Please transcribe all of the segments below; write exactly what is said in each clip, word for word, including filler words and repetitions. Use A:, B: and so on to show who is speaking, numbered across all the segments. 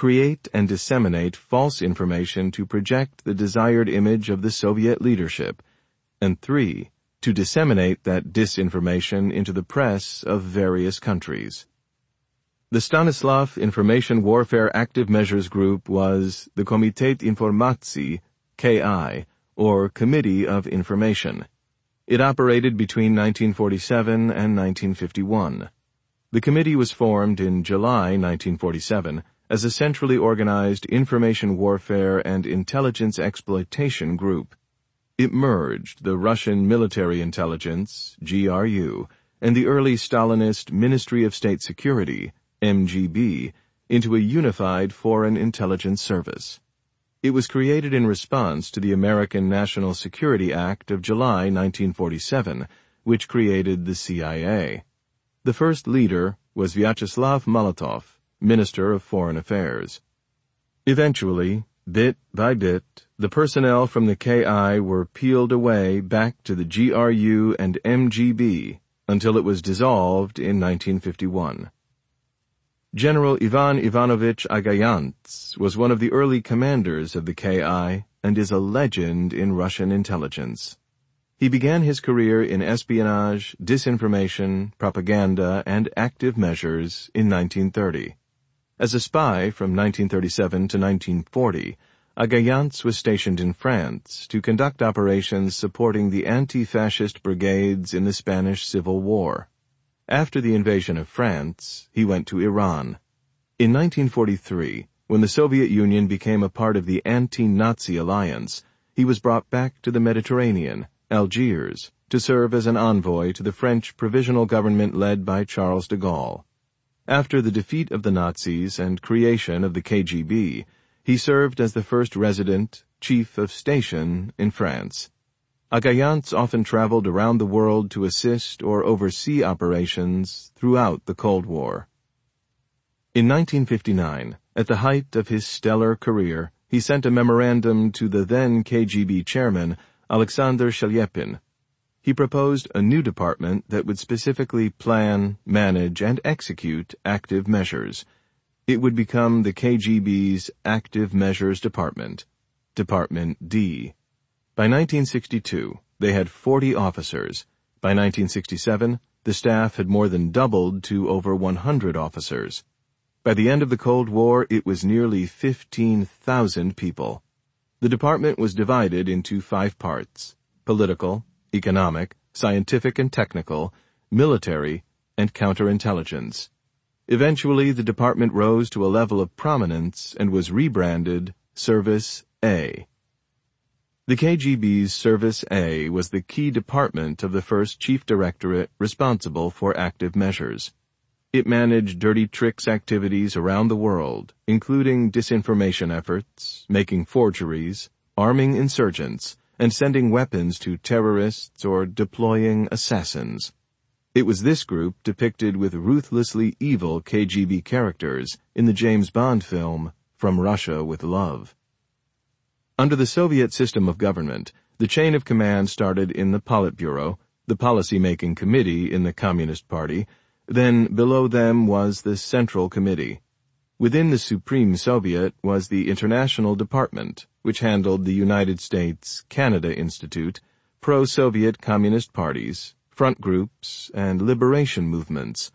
A: create and disseminate false information to project the desired image of the Soviet leadership, and three, to disseminate that disinformation into the press of various countries. The Stanislav Information Warfare Active Measures Group was the Komitet Informacji, K I, or Committee of Information. It operated between nineteen forty-seven and nineteen fifty-one. The committee was formed in July nineteen forty-seven as a centrally organized information warfare and intelligence exploitation group. It merged the Russian Military Intelligence, G R U, and the early Stalinist Ministry of State Security, M G B, into a unified foreign intelligence service. It was created in response to the American National Security Act of July nineteen forty-seven, which created the C I A. The first leader was Vyacheslav Molotov, Minister of Foreign Affairs. Eventually, bit by bit, the personnel from the K I were peeled away back to the G R U and M G B until it was dissolved in nineteen fifty-one. General Ivan Ivanovich Agayantz was one of the early commanders of the K I and is a legend in Russian intelligence. He began his career in espionage, disinformation, propaganda, and active measures in nineteen thirty. As a spy from nineteen thirty-seven to nineteen forty, Agayantz was stationed in France to conduct operations supporting the anti-fascist brigades in the Spanish Civil War. After the invasion of France, he went to Iran. In nineteen forty-three, when the Soviet Union became a part of the anti-Nazi alliance, he was brought back to the Mediterranean, Algiers, to serve as an envoy to the French provisional government led by Charles de Gaulle. After the defeat of the Nazis and creation of the K G B, he served as the first resident, chief of station, in France. Agayantz often traveled around the world to assist or oversee operations throughout the Cold War. In nineteen fifty-nine, at the height of his stellar career, he sent a memorandum to the then K G B chairman, Alexander Shelyepin. He proposed a new department that would specifically plan, manage, and execute active measures. It would become the K G B's Active Measures Department, Department D. By nineteen sixty-two, they had forty officers. By nineteen sixty-seven, the staff had more than doubled to over one hundred officers. By the end of the Cold War, it was nearly fifteen thousand people. The department was divided into five parts: political, economic, scientific and technical, military, and counterintelligence. Eventually, the department rose to a level of prominence and was rebranded Service A. The K G B's Service A was the key department of the first chief directorate responsible for active measures. It managed dirty tricks activities around the world, including disinformation efforts, making forgeries, arming insurgents, and sending weapons to terrorists or deploying assassins. It was this group depicted with ruthlessly evil K G B characters in the James Bond film From Russia with Love. Under the Soviet system of government, the chain of command started in the Politburo, the policy-making committee in the Communist Party. Then below them was the Central Committee. Within the Supreme Soviet was the International Department, which handled the United States-Canada Institute, pro-Soviet communist parties, front groups, and liberation movements,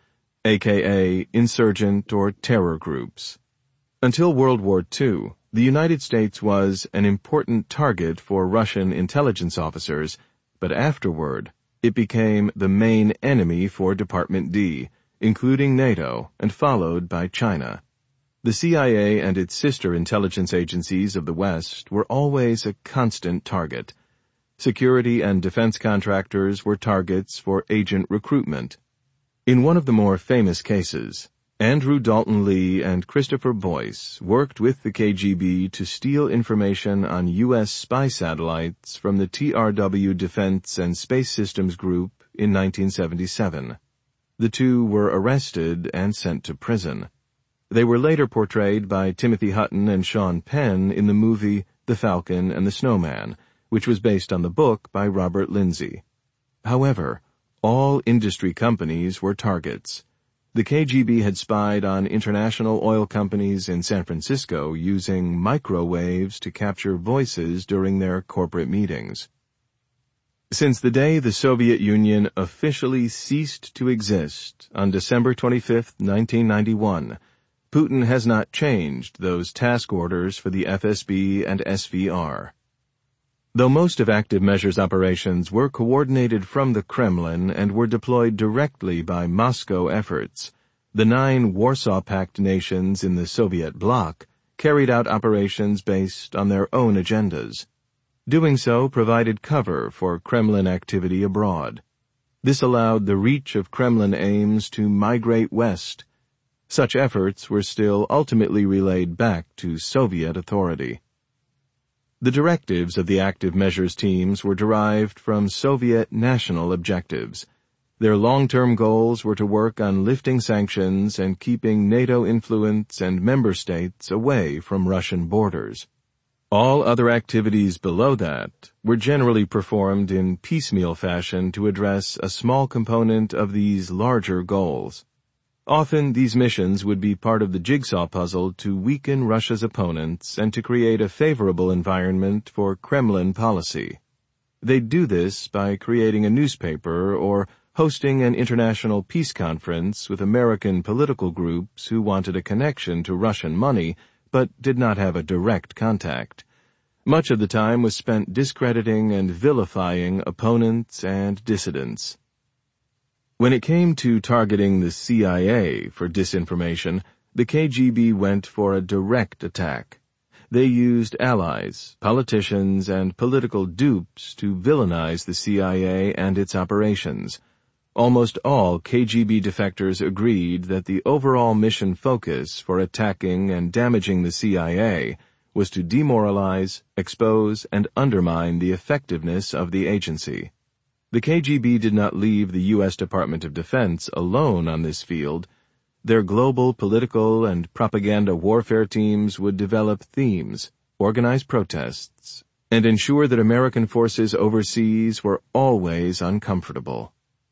A: aka insurgent or terror groups. Until World War Two, the United States was an important target for Russian intelligence officers, but afterward, it became the main enemy for Department D, including NATO, and followed by China. The C I A and its sister intelligence agencies of the West were always a constant target. Security and defense contractors were targets for agent recruitment. In one of the more famous cases, Andrew Dalton Lee and Christopher Boyce worked with the K G B to steal information on U S spy satellites from the T R W Defense and Space Systems Group in nineteen seventy-seven. The two were arrested and sent to prison. They were later portrayed by Timothy Hutton and Sean Penn in the movie The Falcon and the Snowman, which was based on the book by Robert Lindsay. However, all industry companies were targets. The K G B had spied on international oil companies in San Francisco using microwaves to capture voices during their corporate meetings. Since the day the Soviet Union officially ceased to exist on December twenty-fifth, nineteen ninety-one, Putin has not changed those task orders for the F S B and S V R. Though most of Active Measures operations were coordinated from the Kremlin and were deployed directly by Moscow efforts, the nine Warsaw Pact nations in the Soviet bloc carried out operations based on their own agendas. Doing so provided cover for Kremlin activity abroad. This allowed the reach of Kremlin aims to migrate west. Such efforts were still ultimately relayed back to Soviet authority. The directives of the Active Measures teams were derived from Soviet national objectives. Their long-term goals were to work on lifting sanctions and keeping NATO influence and member states away from Russian borders. All other activities below that were generally performed in piecemeal fashion to address a small component of these larger goals. Often these missions would be part of the jigsaw puzzle to weaken Russia's opponents and to create a favorable environment for Kremlin policy. They'd do this by creating a newspaper or hosting an international peace conference with American political groups who wanted a connection to Russian money but did not have a direct contact. Much of the time was spent discrediting and vilifying opponents and dissidents. When it came to targeting the C I A for disinformation, the K G B went for a direct attack. They used allies, politicians, and political dupes to villainize the C I A and its operations. Almost all K G B defectors agreed that the overall mission focus for attacking and damaging the C I A was to demoralize, expose, and undermine the effectiveness of the agency. The K G B did not leave the U S Department of Defense alone on this field. Their global political and propaganda warfare teams would develop themes, organize protests, and ensure that American forces overseas were always uncomfortable.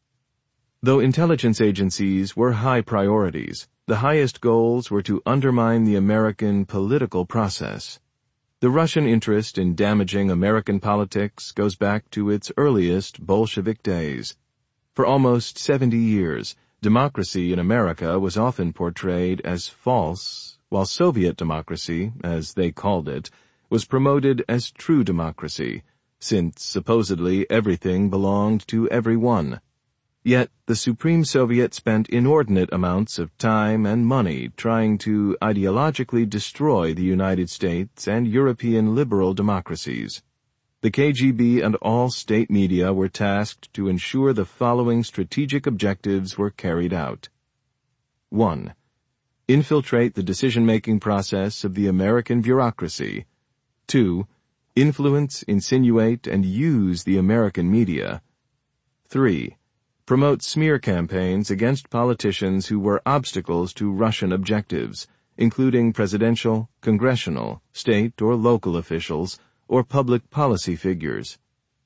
A: Though intelligence agencies were high priorities, the highest goals were to undermine the American political process. The Russian interest in damaging American politics goes back to its earliest Bolshevik days. For almost seventy years, democracy in America was often portrayed as false, while Soviet democracy, as they called it, was promoted as true democracy, since supposedly everything belonged to everyone. Yet the Supreme Soviet spent inordinate amounts of time and money trying to ideologically destroy the United States and European liberal democracies. The K G B and all state media were tasked to ensure the following strategic objectives were carried out. one. Infiltrate the decision-making process of the American bureaucracy. two. Influence, insinuate, and use the American media. three. Promote smear campaigns against politicians who were obstacles to Russian objectives, including presidential, congressional, state or local officials, or public policy figures.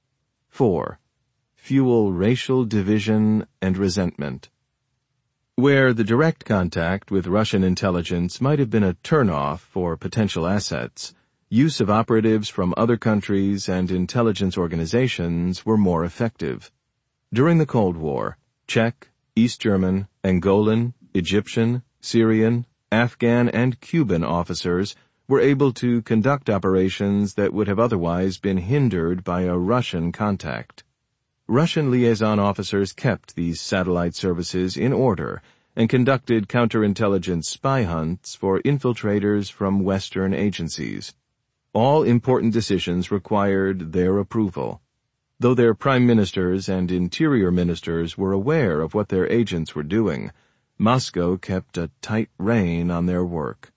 A: four. Fuel racial division and resentment. Where the direct contact with Russian intelligence might have been a turnoff for potential assets, use of operatives from other countries and intelligence organizations were more effective. During the Cold War, Czech, East German, Angolan, Egyptian, Syrian, Afghan, and Cuban officers were able to conduct operations that would have otherwise been hindered by a Russian contact. Russian liaison officers kept these satellite services in order and conducted counterintelligence spy hunts for infiltrators from Western agencies. All important decisions required their approval. Though their prime ministers and interior ministers were aware of what their agents were doing, Moscow kept a tight rein on their work.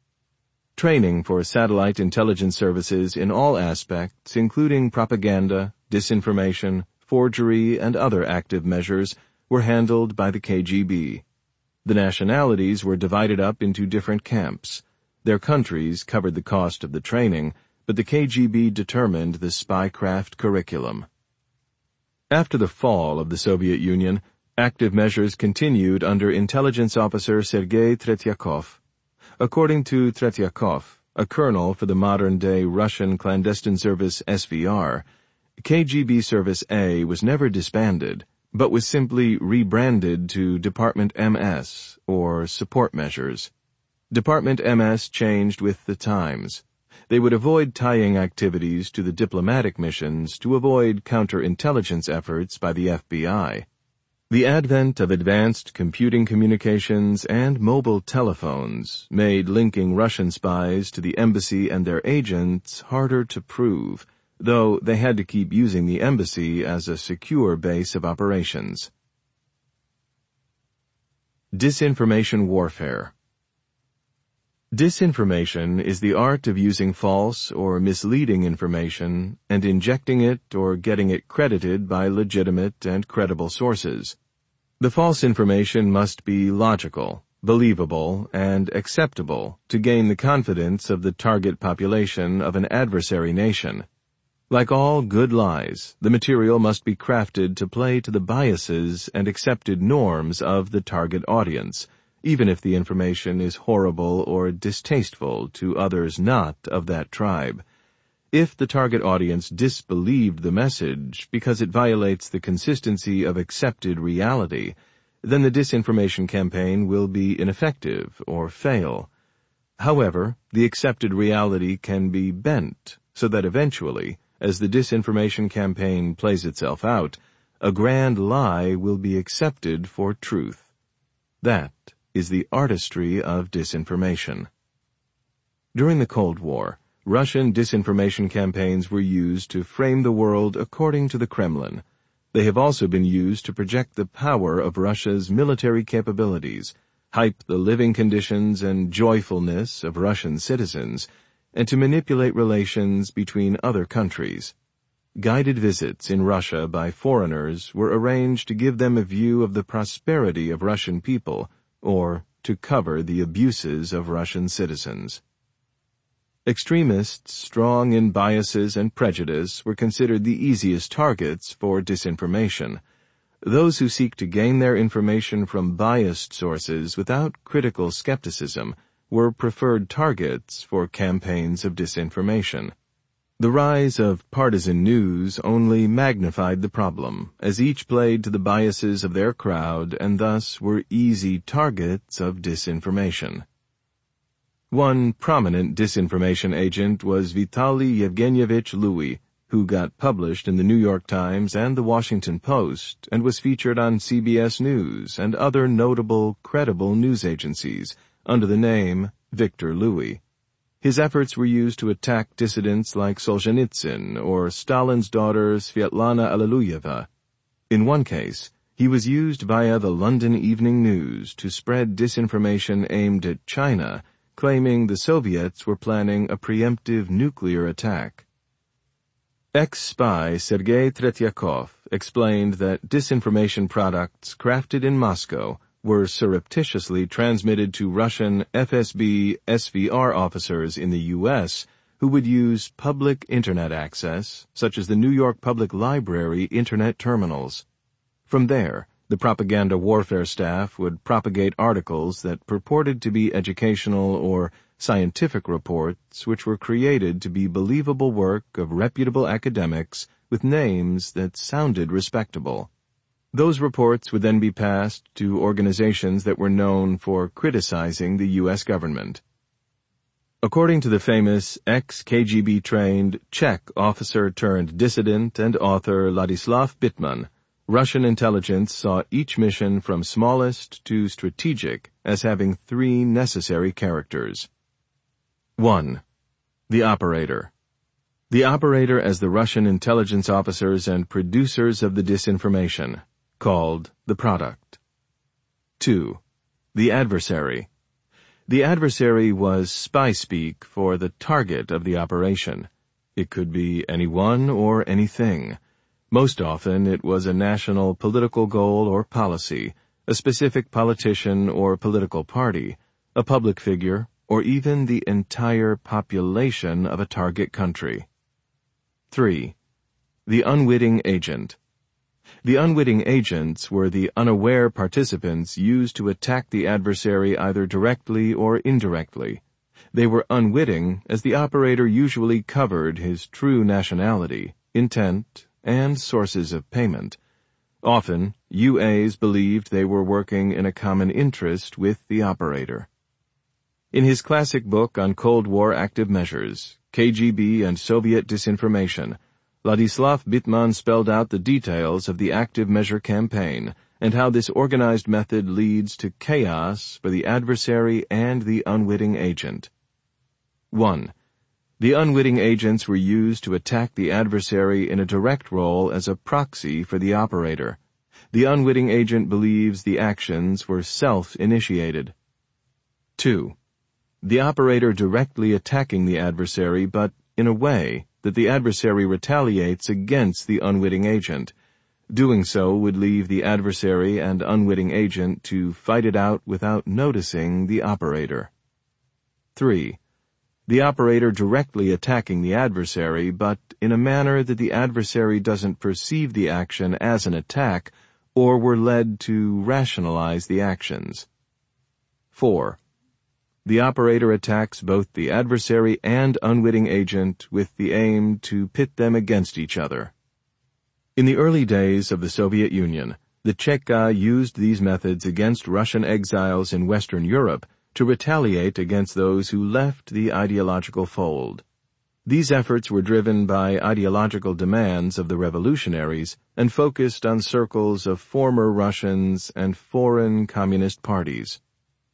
A: Training for satellite intelligence services in all aspects, including propaganda, disinformation, forgery, and other active measures, were handled by the K G B. The nationalities were divided up into different camps. Their countries covered the cost of the training, but the K G B determined the spycraft curriculum. After the fall of the Soviet Union, Active measures continued under Intelligence Officer Sergei Tretyakov. According to Tretyakov, a colonel for the modern-day Russian clandestine service S V R, K G B Service A was never disbanded, but was simply rebranded to Department M S, or Support Measures. Department M S changed with the times. They would avoid tying activities to the diplomatic missions to avoid counterintelligence efforts by the F B I. The advent of advanced computing communications and mobile telephones made linking Russian spies to the embassy and their agents harder to prove, though they had to keep using the embassy as a secure base of operations. Disinformation warfare. Disinformation is the art of using false or misleading information and injecting it or getting it credited by legitimate and credible sources. The false information must be logical, believable, and acceptable to gain the confidence of the target population of an adversary nation. Like all good lies, the material must be crafted to play to the biases and accepted norms of the target audience, even if the information is horrible or distasteful to others not of that tribe. If the target audience disbelieved the message because it violates the consistency of accepted reality, then the disinformation campaign will be ineffective or fail. However, the accepted reality can be bent so that eventually, as the disinformation campaign plays itself out, a grand lie will be accepted for truth. That is the artistry of disinformation. During the Cold War, Russian disinformation campaigns were used to frame the world according to the Kremlin. They have also been used to project the power of Russia's military capabilities, hype the living conditions and joyfulness of Russian citizens, and to manipulate relations between other countries. Guided visits in Russia by foreigners were arranged to give them a view of the prosperity of Russian people, or to cover the abuses of Russian citizens. Extremists strong in biases and prejudice were considered the easiest targets for disinformation. Those who seek to gain their information from biased sources without critical skepticism were preferred targets for campaigns of disinformation. The rise of partisan news only magnified the problem, as each played to the biases of their crowd and thus were easy targets of disinformation. One prominent disinformation agent was Vitaly Yevgenyevich Lewy, who got published in the New York Times and the Washington Post and was featured on C B S News and other notable, credible news agencies under the name Victor Lewy. His efforts were used to attack dissidents like Solzhenitsyn or Stalin's daughter Svetlana Alliluyeva. In one case, he was used via the London Evening News to spread disinformation aimed at China, claiming the Soviets were planning a preemptive nuclear attack. Ex-spy Sergei Tretyakov explained that disinformation products crafted in Moscow were surreptitiously transmitted to Russian F S B S V R officers in the U S who would use public Internet access, such as the New York Public Library Internet terminals. From there, the propaganda warfare staff would propagate articles that purported to be educational or scientific reports which were created to be believable work of reputable academics with names that sounded respectable. Those reports would then be passed to organizations that were known for criticizing the U S government. According to the famous ex-K G B-trained Czech officer-turned-dissident and author Ladislav Bittman, Russian intelligence saw each mission from smallest to strategic as having three necessary characters. one. The operator. The operator as the Russian intelligence officers and producers of the disinformation, called the product. two. The adversary. The adversary was spy speak for the target of the operation. It could be anyone or anything. Most often it was a national political goal or policy, a specific politician or political party, a public figure, or even the entire population of a target country. three. The unwitting agent. The unwitting agents were the unaware participants used to attack the adversary either directly or indirectly. They were unwitting as the operator usually covered his true nationality, intent, and sources of payment. Often, U As believed they were working in a common interest with the operator. In his classic book on Cold War active measures, K G B and Soviet Disinformation, Ladislav Bittman spelled out the details of the active measure campaign and how this organized method leads to chaos for the adversary and the unwitting agent. one. The unwitting agents were used to attack the adversary in a direct role as a proxy for the operator. The unwitting agent believes the actions were self-initiated. two. The operator directly attacking the adversary, but in a way that the adversary retaliates against the unwitting agent. Doing so would leave the adversary and unwitting agent to fight it out without noticing the operator. three. The operator directly attacking the adversary, but in a manner that the adversary doesn't perceive the action as an attack or were led to rationalize the actions. four. The operator attacks both the adversary and unwitting agent with the aim to pit them against each other. In the early days of the Soviet Union, the Cheka used these methods against Russian exiles in Western Europe to retaliate against those who left the ideological fold. These efforts were driven by ideological demands of the revolutionaries and focused on circles of former Russians and foreign communist parties.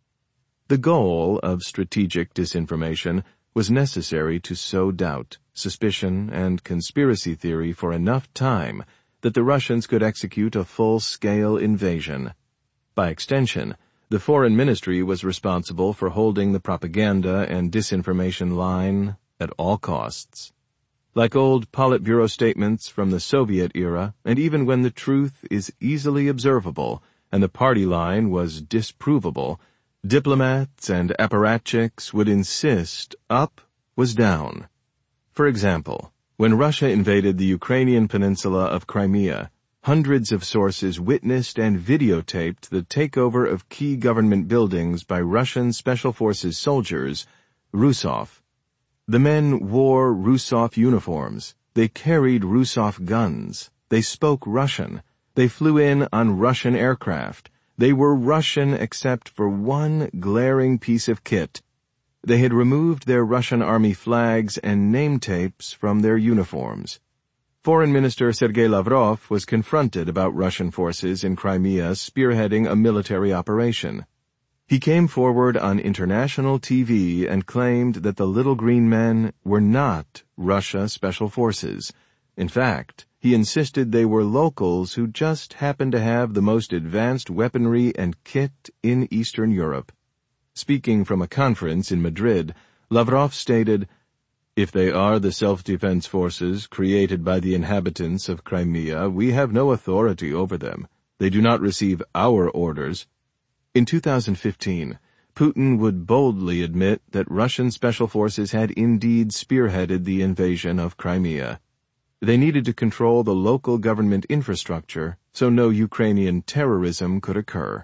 A: The goal of strategic disinformation was necessary to sow doubt, suspicion, and conspiracy theory for enough time that the Russians could execute a full-scale invasion. By extension, the Foreign Ministry was responsible for holding the propaganda and disinformation line at all costs. Like old Politburo statements from the Soviet era, and even when the truth is easily observable and the party line was disprovable, diplomats and apparatchiks would insist up was down. For example, when Russia invaded the Ukrainian peninsula of Crimea, hundreds of sources witnessed and videotaped the takeover of key government buildings by Russian Special Forces soldiers, Rusov. The men wore Rusov uniforms, they carried Rusov guns, they spoke Russian, they flew in on Russian aircraft. They were Russian except for one glaring piece of kit. They had removed their Russian army flags and name tapes from their uniforms. Foreign Minister Sergei Lavrov was confronted about Russian forces in Crimea spearheading a military operation. He came forward on international T V and claimed that the little green men were not Russia Special Forces. In fact, he insisted they were locals who just happened to have the most advanced weaponry and kit in Eastern Europe. Speaking from a conference in Madrid, Lavrov stated, "If they are the self-defense forces created by the inhabitants of Crimea, we have no authority over them. They do not receive our orders." In two thousand fifteen, Putin would boldly admit that Russian special forces had indeed spearheaded the invasion of Crimea. They needed to control the local government infrastructure so no Ukrainian terrorism could occur.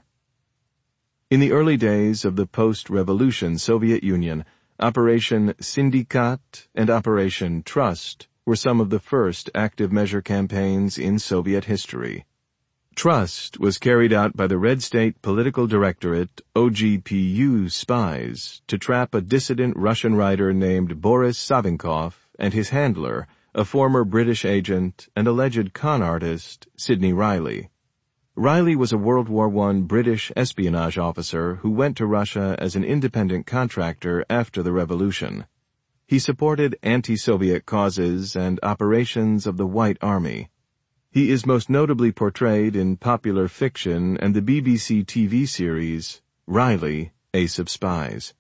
A: In the early days of the post-revolution Soviet Union, Operation Syndikat and Operation Trust were some of the first active measure campaigns in Soviet history. Trust was carried out by the Red State Political Directorate, O G P U spies, to trap a dissident Russian writer named Boris Savinkov and his handler, a former British agent and alleged con artist, Sidney Riley. Riley was a World War One British espionage officer who went to Russia as an independent contractor after the revolution. He supported anti-Soviet causes and operations of the White Army. He is most notably portrayed in popular fiction and the B B C T V series, Riley, Ace of Spies.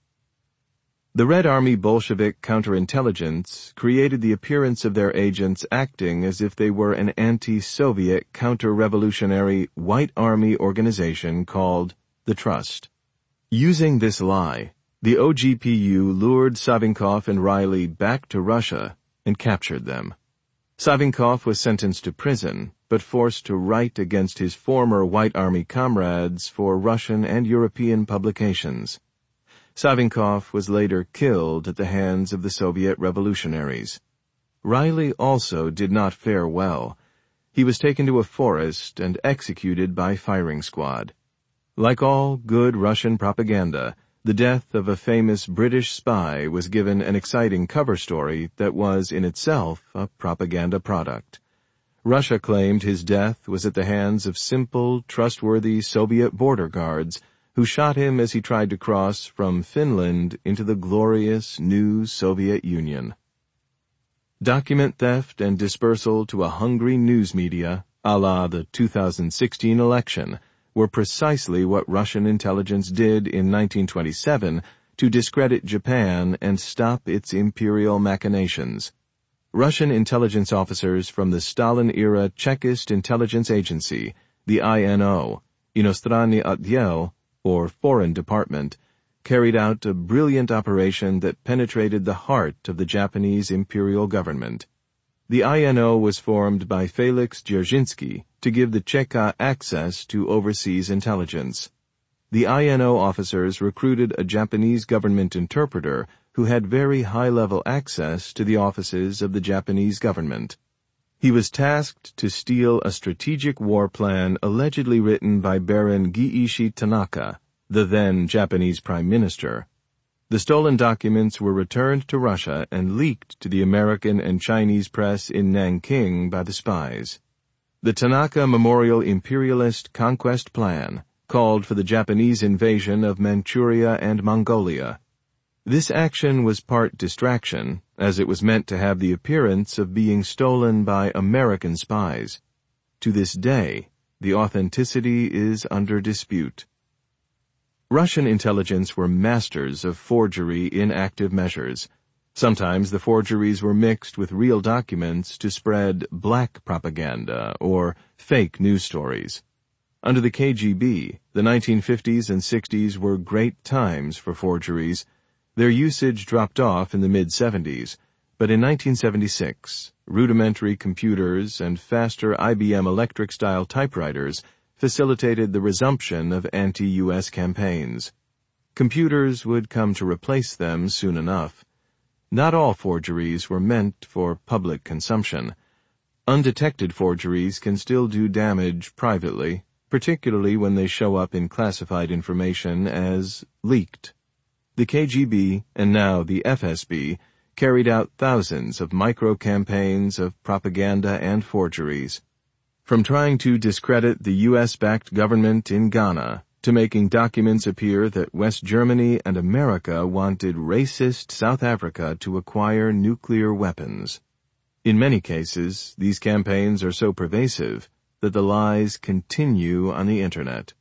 A: The Red Army Bolshevik counterintelligence created the appearance of their agents acting as if they were an anti-Soviet counter-revolutionary White Army organization called the Trust. Using this lie, the O G P U lured Savinkov and Riley back to Russia and captured them. Savinkov was sentenced to prison, but forced to write against his former White Army comrades for Russian and European publications. Savinkov was later killed at the hands of the Soviet revolutionaries. Reilly also did not fare well. He was taken to a forest and executed by firing squad. Like all good Russian propaganda, the death of a famous British spy was given an exciting cover story that was in itself a propaganda product. Russia claimed his death was at the hands of simple, trustworthy Soviet border guards who shot him as he tried to cross from Finland into the glorious new Soviet Union. Document theft and dispersal to a hungry news media, a la the two thousand sixteen election, were precisely what Russian intelligence did in nineteen twenty-seven to discredit Japan and stop its imperial machinations. Russian intelligence officers from the Stalin-era Chekist intelligence agency, the I N O, Inostranny Otdel, or Foreign Department, carried out a brilliant operation that penetrated the heart of the Japanese imperial government. The I N O was formed by Felix Dzerzhinsky to give the Cheka access to overseas intelligence. The I N O officers recruited a Japanese government interpreter who had very high-level access to the offices of the Japanese government. He was tasked to steal a strategic war plan allegedly written by Baron Giichi Tanaka, the then Japanese Prime Minister. The stolen documents were returned to Russia and leaked to the American and Chinese press in Nanking by the spies. The Tanaka Memorial Imperialist Conquest Plan called for the Japanese invasion of Manchuria and Mongolia. This action was part distraction, as it was meant to have the appearance of being stolen by American spies. To this day, the authenticity is under dispute. Russian intelligence were masters of forgery in active measures. Sometimes the forgeries were mixed with real documents to spread black propaganda or fake news stories. Under the K G B, the nineteen fifties and sixties were great times for forgeries. Their usage dropped off in the mid-seventies, but in nineteen seventy-six, rudimentary computers and faster I B M electric-style typewriters facilitated the resumption of anti-U S campaigns. Computers would come to replace them soon enough. Not all forgeries were meant for public consumption. Undetected forgeries can still do damage privately, particularly when they show up in classified information as leaked. The K G B, and now the F S B, carried out thousands of micro-campaigns of propaganda and forgeries. From trying to discredit the U S-backed government in Ghana to making documents appear that West Germany and America wanted racist South Africa to acquire nuclear weapons. In many cases, these campaigns are so pervasive that the lies continue on the Internet.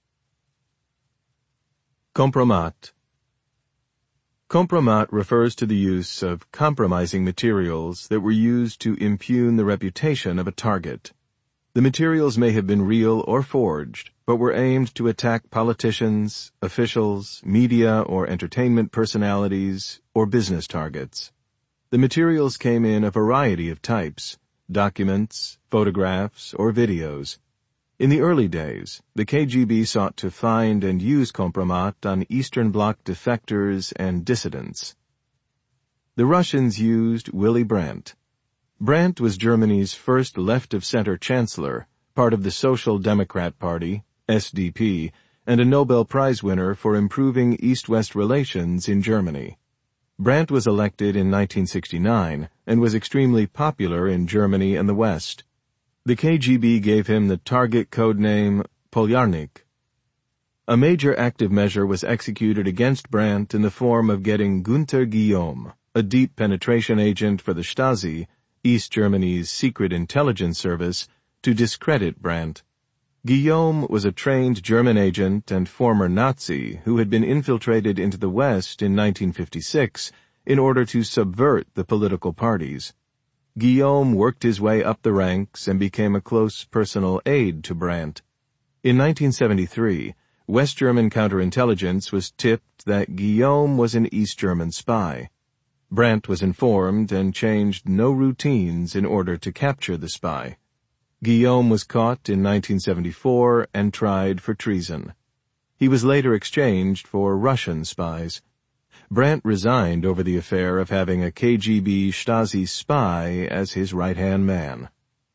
A: Compromat. Compromat refers to the use of compromising materials that were used to impugn the reputation of a target. The materials may have been real or forged, but were aimed to attack politicians, officials, media or entertainment personalities, or business targets. The materials came in a variety of types: documents, photographs, or videos. In the early days, the K G B sought to find and use compromat on Eastern Bloc defectors and dissidents. The Russians used Willy Brandt. Brandt was Germany's first left-of-center chancellor, part of the Social Democrat Party, S D P, and a Nobel Prize winner for improving East-West relations in Germany. Brandt was elected in nineteen sixty-nine and was extremely popular in Germany and the West. The K G B gave him the target code name Polyarnik. A major active measure was executed against Brandt in the form of getting Gunther Guillaume, a deep penetration agent for the Stasi, East Germany's secret intelligence service, to discredit Brandt. Guillaume was a trained German agent and former Nazi who had been infiltrated into the West in nineteen fifty-six in order to subvert the political parties. Guillaume worked his way up the ranks and became a close personal aide to Brandt. In nineteen seventy-three, West German counterintelligence was tipped that Guillaume was an East German spy. Brandt was informed and changed no routines in order to capture the spy. Guillaume was caught in nineteen seventy-four and tried for treason. He was later exchanged for Russian spies. Brandt resigned over the affair of having a K G B Stasi spy as his right-hand man.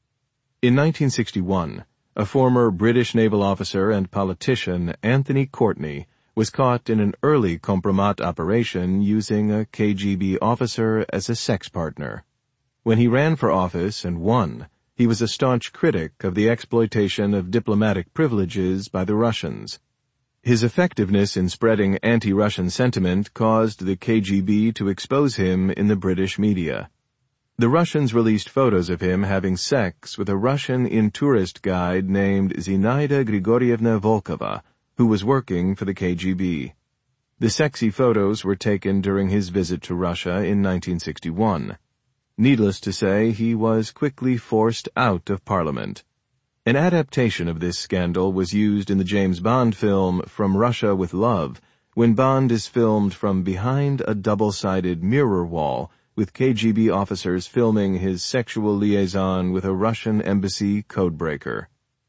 A: In nineteen sixty-one, a former British naval officer and politician, Anthony Courtney, was caught in an early compromat operation using a K G B officer as a sex partner. When he ran for office and won, he was a staunch critic of the exploitation of diplomatic privileges by the Russians. His effectiveness in spreading anti-Russian sentiment caused the K G B to expose him in the British media. The Russians released photos of him having sex with a Russian in-tourist guide named Zinaida Grigorievna Volkova, who was working for the K G B. The sexy photos were taken during his visit to Russia in nineteen sixty-one. Needless to say, he was quickly forced out of Parliament. An adaptation of this scandal was used in the James Bond film From Russia with Love, when Bond is filmed from behind a double-sided mirror wall, with K G B officers filming his sexual liaison with a Russian embassy codebreaker.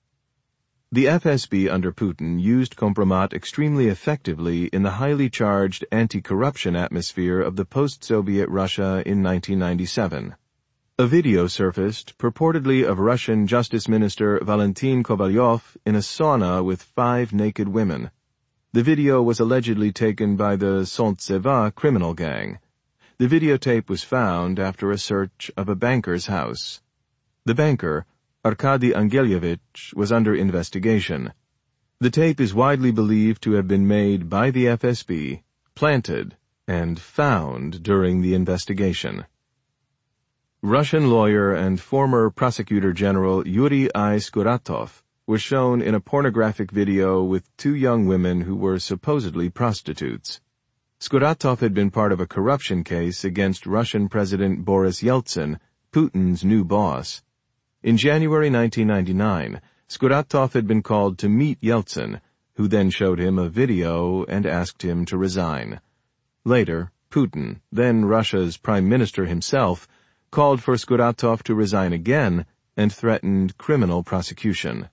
A: The F S B under Putin used compromat extremely effectively in the highly charged anti-corruption atmosphere of the post-Soviet Russia in nineteen ninety-seven. A video surfaced, purportedly of Russian Justice Minister Valentin Kovalyov in a sauna with five naked women. The video was allegedly taken by the Solntsev criminal gang. The videotape was found after a search of a banker's house. The banker, Arkady Angelyevich, was under investigation. The tape is widely believed to have been made by the F S B, planted, and found during the investigation. Russian lawyer and former prosecutor general Yuri I. Skuratov was shown in a pornographic video with two young women who were supposedly prostitutes. Skuratov had been part of a corruption case against Russian President Boris Yeltsin, Putin's new boss. In January nineteen ninety-nine, Skuratov had been called to meet Yeltsin, who then showed him a video and asked him to resign. Later, Putin, then Russia's prime minister himself, called for Skuratov to resign again and threatened criminal prosecution.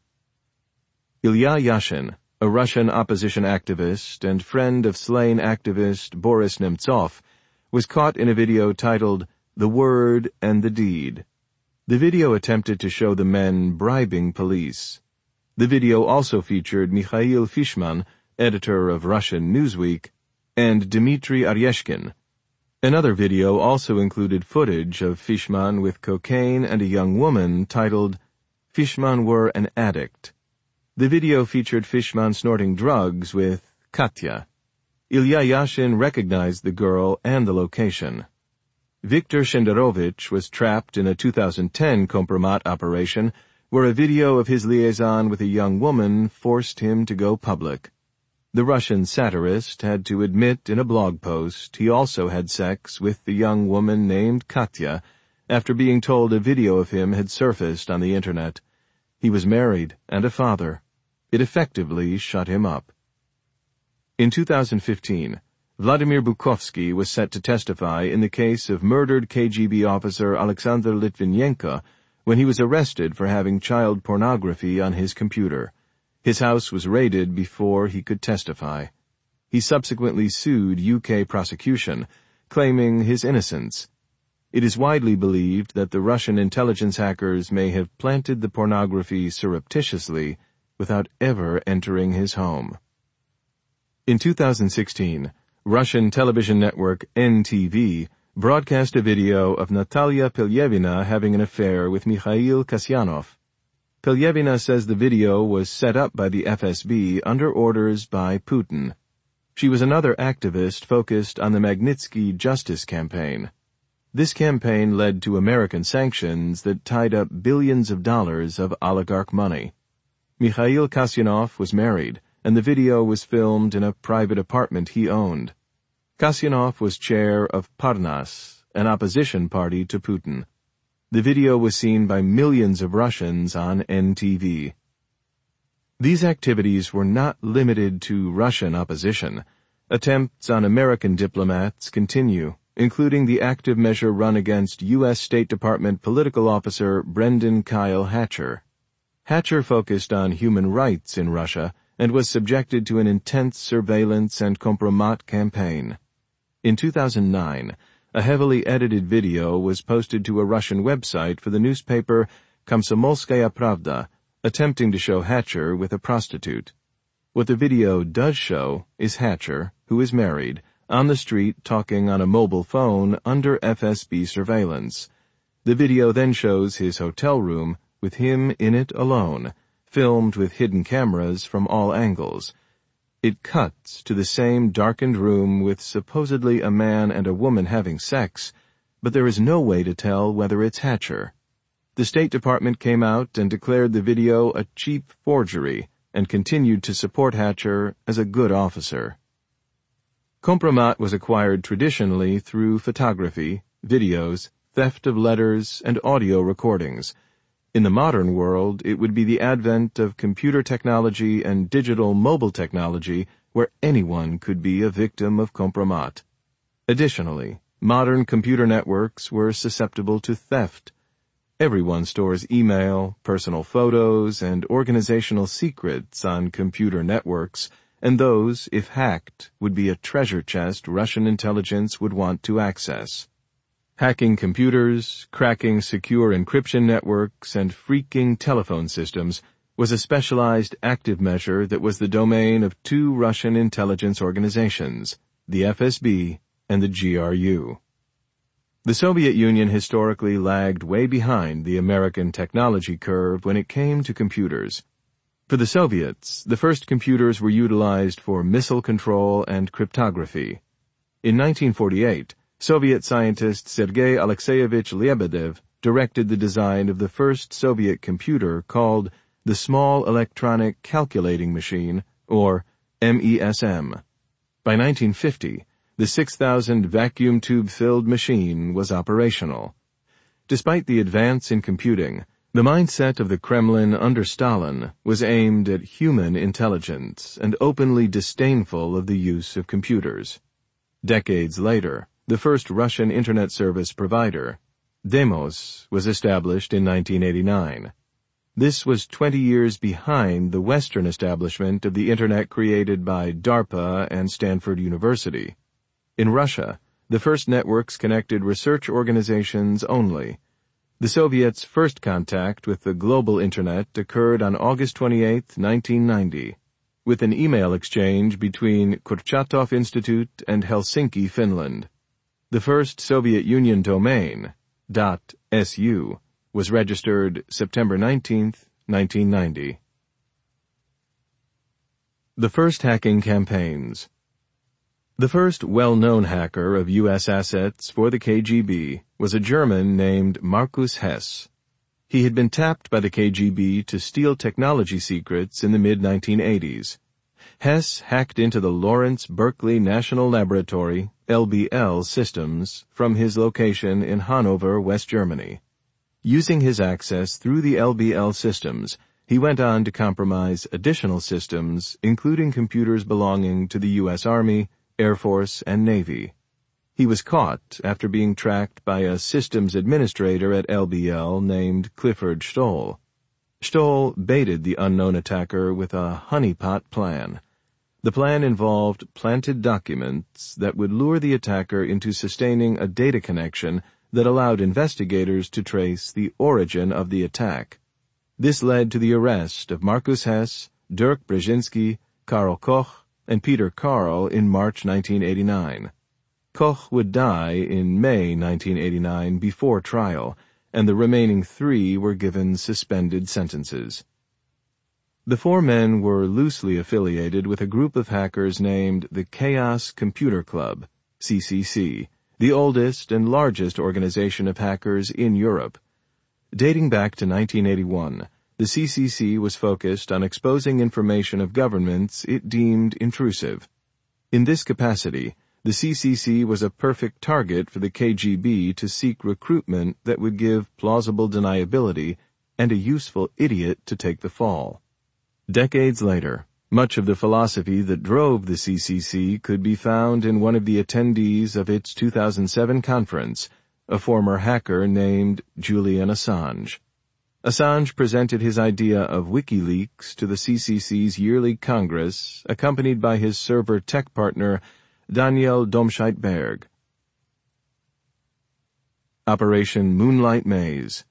A: Ilya Yashin, a Russian opposition activist and friend of slain activist Boris Nemtsov, was caught in a video titled The Word and the Deed. The video attempted to show the men bribing police. The video also featured Mikhail Fishman, editor of Russian Newsweek, and Dmitry Aryeshkin. Another video also included footage of Fishman with cocaine and a young woman titled Fishman Were an Addict. The video featured Fishman snorting drugs with Katya. Ilya Yashin recognized the girl and the location. Viktor Shenderovich was trapped in a two thousand ten compromat operation where a video of his liaison with a young woman forced him to go public. The Russian satirist had to admit in a blog post he also had sex with the young woman named Katya after being told a video of him had surfaced on the internet. He was married and a father. It effectively shut him up. In two thousand fifteen, Vladimir Bukovsky was set to testify in the case of murdered K G B officer Alexander Litvinenko when he was arrested for having child pornography on his computer. His house was raided before he could testify. He subsequently sued U K prosecution, claiming his innocence. It is widely believed that the Russian intelligence hackers may have planted the pornography surreptitiously without ever entering his home. In two thousand sixteen, Russian television network N T V broadcast a video of Natalia Pilyevina having an affair with Mikhail Kasyanov. Pilyevina says the video was set up by the F S B under orders by Putin. She was another activist focused on the Magnitsky Justice Campaign. This campaign led to American sanctions that tied up billions of dollars of oligarch money. Mikhail Kasyanov was married, and the video was filmed in a private apartment he owned. Kasyanov was chair of Parnas, an opposition party to Putin. The video was seen by millions of Russians on N T V. These activities were not limited to Russian opposition. Attempts on American diplomats continue, including the active measure run against U S State Department political officer Brendan Kyle Hatcher. Hatcher focused on human rights in Russia and was subjected to an intense surveillance and compromat campaign. In two thousand nine, a heavily edited video was posted to a Russian website for the newspaper Komsomolskaya Pravda, attempting to show Hatcher with a prostitute. What the video does show is Hatcher, who is married, on the street talking on a mobile phone under F S B surveillance. The video then shows his hotel room, with him in it alone, filmed with hidden cameras from all angles. It cuts to the same darkened room with supposedly a man and a woman having sex, but there is no way to tell whether it's Hatcher. The State Department came out and declared the video a cheap forgery and continued to support Hatcher as a good officer. Compromat was acquired traditionally through photography, videos, theft of letters, and audio recordings. In the modern world, it would be the advent of computer technology and digital mobile technology where anyone could be a victim of compromat. Additionally, modern computer networks were susceptible to theft. Everyone stores email, personal photos, and organizational secrets on computer networks, and those, if hacked, would be a treasure chest Russian intelligence would want to access. Hacking computers, cracking secure encryption networks, and phreaking telephone systems was a specialized active measure that was the domain of two Russian intelligence organizations, the F S B and the G R U. The Soviet Union historically lagged way behind the American technology curve when it came to computers. For the Soviets, the first computers were utilized for missile control and cryptography. In nineteen forty-eight, Soviet scientist Sergei Alexeyevich Lebedev directed the design of the first Soviet computer called the Small Electronic Calculating Machine, or M E S M. By nineteen fifty, the six thousand vacuum tube-filled machine was operational. Despite the advance in computing, the mindset of the Kremlin under Stalin was aimed at human intelligence and openly disdainful of the use of computers. Decades later, the first Russian Internet service provider, Demos, was established in nineteen eighty-nine. This was twenty years behind the Western establishment of the Internet created by DARPA and Stanford University. In Russia, the first networks connected research organizations only. The Soviets' first contact with the global Internet occurred on August twenty-eighth, nineteen ninety, with an email exchange between Kurchatov Institute and Helsinki, Finland. The first Soviet Union domain, .su, was registered September nineteenth, nineteen ninety. The first hacking campaigns. The first well-known hacker of U S assets for the K G B was a German named Markus Hess. He had been tapped by the K G B to steal technology secrets in the mid nineteen eighties. Hess hacked into the Lawrence Berkeley National Laboratory, L B L systems, from his location in Hanover, West Germany. Using his access through the L B L systems, he went on to compromise additional systems, including computers belonging to the U S Army, Air Force, and Navy. He was caught after being tracked by a systems administrator at L B L named Clifford Stoll. Stoll baited the unknown attacker with a honeypot plan. The plan involved planted documents that would lure the attacker into sustaining a data connection that allowed investigators to trace the origin of the attack. This led to the arrest of Markus Hess, Dirk Brzezinski, Karl Koch, and Peter Karl in March nineteen eighty-nine. Koch would die in May nineteen eighty-nine before trial, and the remaining three were given suspended sentences. The four men were loosely affiliated with a group of hackers named the Chaos Computer Club, C C C, the oldest and largest organization of hackers in Europe. Dating back to nineteen eighty-one, the C C C was focused on exposing information of governments it deemed intrusive. In this capacity, the C C C was a perfect target for the K G B to seek recruitment that would give plausible deniability and a useful idiot to take the fall. Decades later, much of the philosophy that drove the C C C could be found in one of the attendees of its two thousand seven conference, a former hacker named Julian Assange. Assange presented his idea of WikiLeaks to the C C C's yearly Congress, accompanied by his server tech partner, Daniel Domscheit-Berg. Operation Moonlight Maze.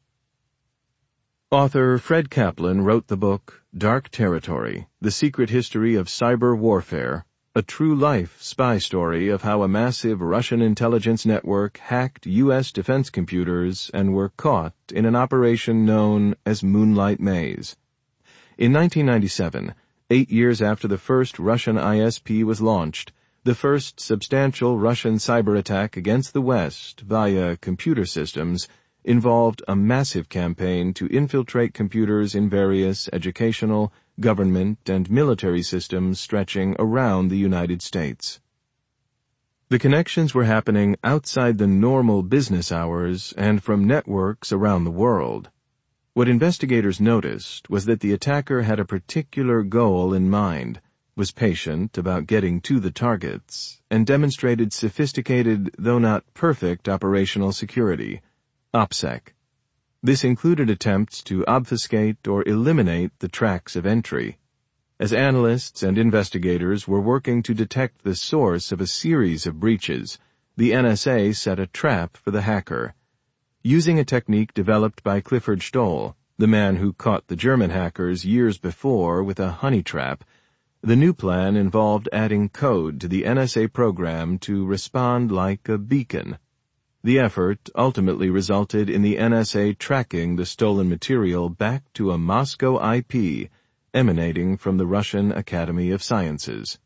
A: Author Fred Kaplan wrote the book Dark Territory, The Secret History of Cyber Warfare, a true-life spy story of how a massive Russian intelligence network hacked U S defense computers and were caught in an operation known as Moonlight Maze. In nineteen ninety-seven, eight years after the first Russian I S P was launched, the first substantial Russian cyber attack against the West via computer systems involved a massive campaign to infiltrate computers in various educational, government, and military systems stretching around the United States. The connections were happening outside the normal business hours and from networks around the world. What investigators noticed was that the attacker had a particular goal in mind, was patient about getting to the targets, and demonstrated sophisticated, though not perfect, operational security, OPSEC. This included attempts to obfuscate or eliminate the tracks of entry. As analysts and investigators were working to detect the source of a series of breaches, the N S A set a trap for the hacker. Using a technique developed by Clifford Stoll, the man who caught the German hackers years before with a honey trap, the new plan involved adding code to the N S A program to respond like a beacon. The effort ultimately resulted in the N S A tracking the stolen material back to a Moscow I P emanating from the Russian Academy of Sciences.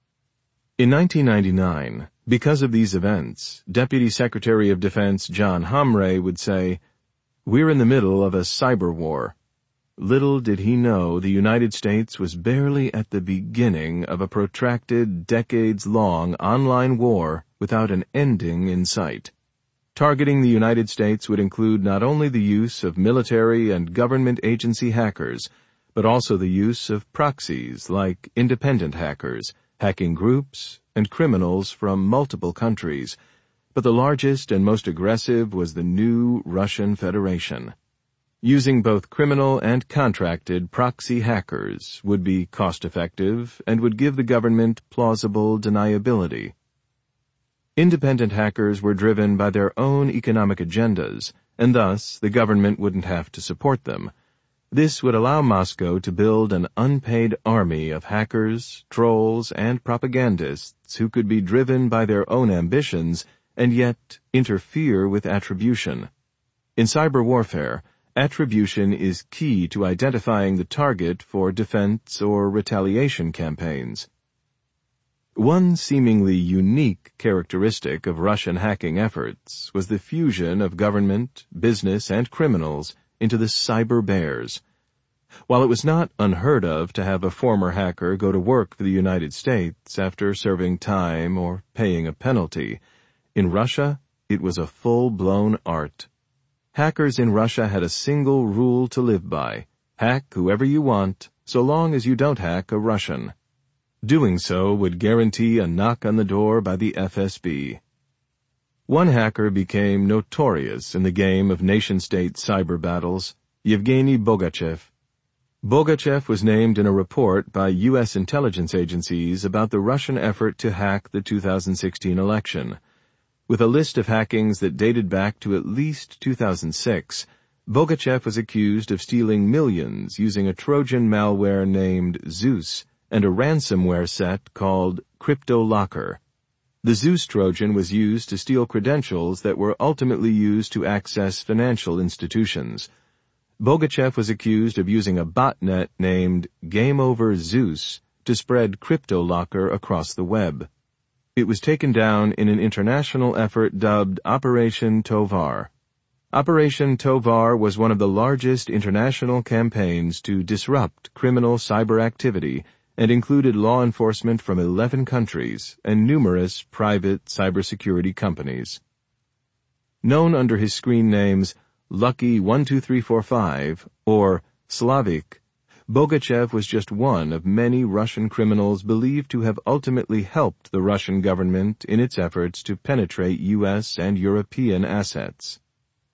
A: In nineteen ninety-nine, because of these events, Deputy Secretary of Defense John Hamre would say, "We're in the middle of a cyber war." Little did he know the United States was barely at the beginning of a protracted, decades-long online war without an ending in sight. Targeting the United States would include not only the use of military and government agency hackers, but also the use of proxies like independent hackers, hacking groups, and criminals from multiple countries. But the largest and most aggressive was the new Russian Federation. Using both criminal and contracted proxy hackers would be cost-effective and would give the government plausible deniability. Independent hackers were driven by their own economic agendas, and thus the government wouldn't have to support them. This would allow Moscow to build an unpaid army of hackers, trolls, and propagandists who could be driven by their own ambitions and yet interfere with attribution. In cyber warfare, attribution is key to identifying the target for defense or retaliation campaigns. One seemingly unique characteristic of Russian hacking efforts was the fusion of government, business, and criminals into the cyber bears. While it was not unheard of to have a former hacker go to work for the United States after serving time or paying a penalty, in Russia it was a full-blown art. Hackers in Russia had a single rule to live by: hack whoever you want, so long as you don't hack a Russian. Doing so would guarantee a knock on the door by the F S B. One hacker became notorious in the game of nation-state cyber battles, Yevgeny Bogachev. Bogachev was named in a report by U S intelligence agencies about the Russian effort to hack the two thousand sixteen election. With a list of hackings that dated back to at least two thousand six, Bogachev was accused of stealing millions using a Trojan malware named Zeus and a ransomware set called CryptoLocker. The Zeus Trojan was used to steal credentials that were ultimately used to access financial institutions. Bogachev was accused of using a botnet named Game Over Zeus to spread CryptoLocker across the web. It was taken down in an international effort dubbed Operation Tovar. Operation Tovar was one of the largest international campaigns to disrupt criminal cyber activity and included law enforcement from eleven countries and numerous private cybersecurity companies. Known under his screen names Lucky one two three four five or Slavik, Bogachev was just one of many Russian criminals believed to have ultimately helped the Russian government in its efforts to penetrate U S and European assets.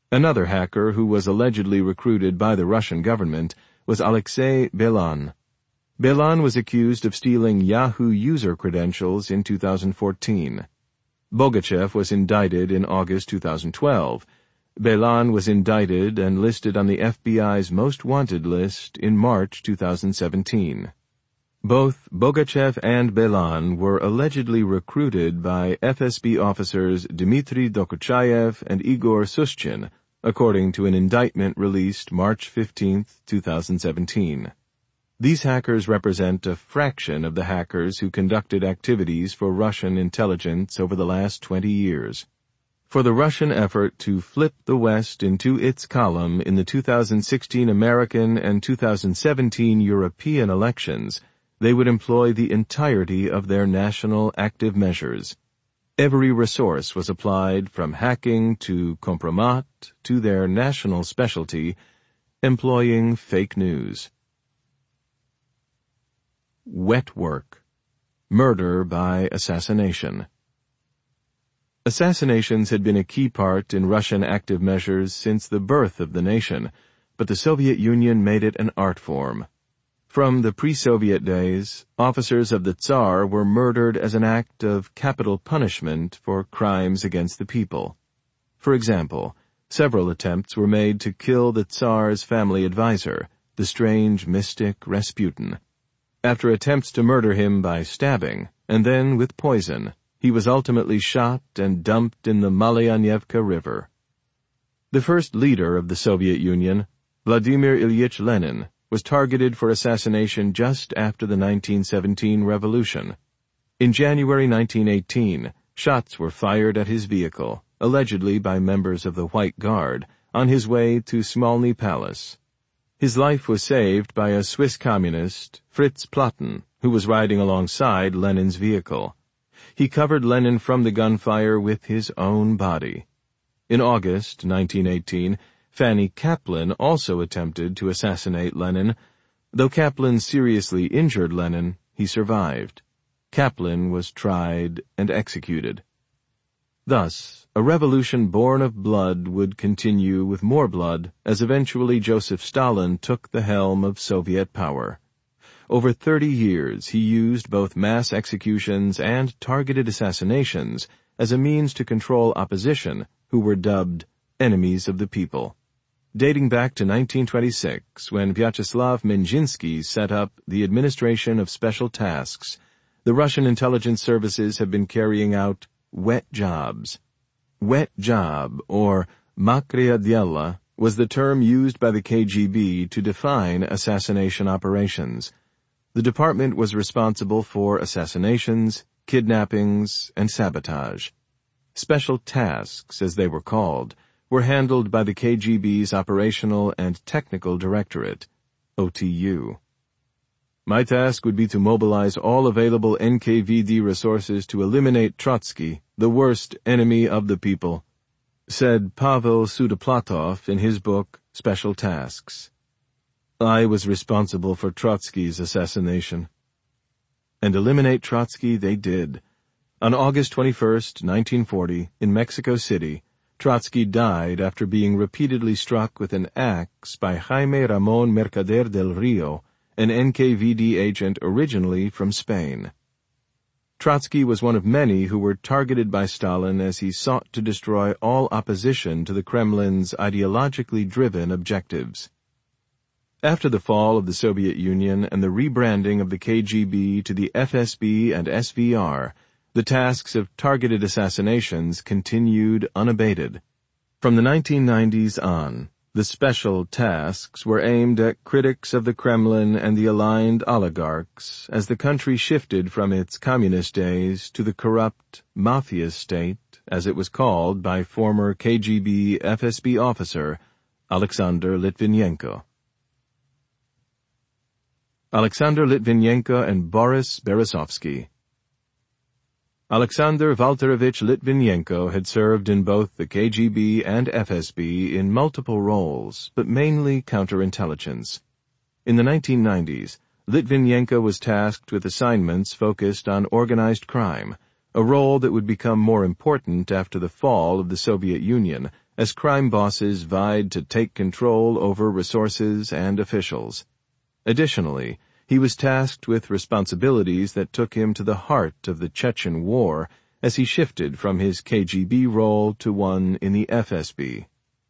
A: Another hacker who was allegedly recruited by the Russian government was Alexei Belan. Belan was accused of stealing Yahoo user credentials in two thousand fourteen. Bogachev was indicted in August two thousand twelve. Belan was indicted and listed on the F B I's most wanted list in March two thousand seventeen. Both Bogachev and Belan were allegedly recruited by F S B officers Dmitry Dokuchayev and Igor Sushchin, according to an indictment released March fifteenth, two thousand seventeen. These hackers represent a fraction of the hackers who conducted activities for Russian intelligence over the last twenty years. For the Russian effort to flip the West into its column in the two thousand sixteen American and two thousand seventeen European elections, they would employ the entirety of their national active measures. Every resource was applied, from hacking to compromat to their national specialty, employing fake news. Wet work. Murder by assassination. Assassinations had been a key part in Russian active measures since the birth of the nation, but the Soviet Union made it an art form. From the pre-Soviet days, officers of the Tsar were murdered as an act of capital punishment for crimes against the people. For example, several attempts were made to kill the Tsar's family advisor, the strange mystic Rasputin. After attempts to murder him by stabbing, and then with poison, he was ultimately shot and dumped in the Malyanevka River. The first leader of the Soviet Union, Vladimir Ilyich Lenin, was targeted for assassination just after the nineteen seventeen revolution. In January nineteen eighteen, shots were fired at his vehicle, allegedly by members of the White Guard, on his way to Smolny Palace. His life was saved by a Swiss communist, Fritz Platten, who was riding alongside Lenin's vehicle. He covered Lenin from the gunfire with his own body. In August nineteen eighteen, Fanny Kaplan also attempted to assassinate Lenin. Though Kaplan seriously injured Lenin, he survived. Kaplan was tried and executed. Thus, a revolution born of blood would continue with more blood as eventually Joseph Stalin took the helm of Soviet power. Over thirty years he used both mass executions and targeted assassinations as a means to control opposition, who were dubbed enemies of the people. Dating back to nineteen twenty-six, when Vyacheslav Menjinsky set up the Administration of Special Tasks, the Russian intelligence services have been carrying out wet jobs. Wet job, or makria dela, was the term used by the K G B to define assassination operations. The department was responsible for assassinations, kidnappings, and sabotage. Special tasks, as they were called, were handled by the K G B's Operational and Technical Directorate, O T U. My task would be to mobilize all available N K V D resources to eliminate Trotsky, the worst enemy of the people, said Pavel Sudoplatov in his book, Special Tasks. I was responsible for Trotsky's assassination. And eliminate Trotsky they did. On August twenty-first, nineteen forty, in Mexico City, Trotsky died after being repeatedly struck with an axe by Jaime Ramón Mercader del Rio, an N K V D agent originally from Spain. Trotsky was one of many who were targeted by Stalin as he sought to destroy all opposition to the Kremlin's ideologically driven objectives. After the fall of the Soviet Union and the rebranding of the K G B to the F S B and S V R, the tasks of targeted assassinations continued unabated. From the nineteen nineties on, the special tasks were aimed at critics of the Kremlin and the aligned oligarchs as the country shifted from its communist days to the corrupt mafia state, as it was called by former K G B F S B officer Alexander Litvinenko. Alexander Litvinenko and Boris Berezovsky. Alexander Walterovich Litvinenko had served in both the K G B and F S B in multiple roles, but mainly counterintelligence. In the nineteen nineties, Litvinenko was tasked with assignments focused on organized crime, a role that would become more important after the fall of the Soviet Union as crime bosses vied to take control over resources and officials. Additionally, he was tasked with responsibilities that took him to the heart of the Chechen War as he shifted from his K G B role to one in the F S B.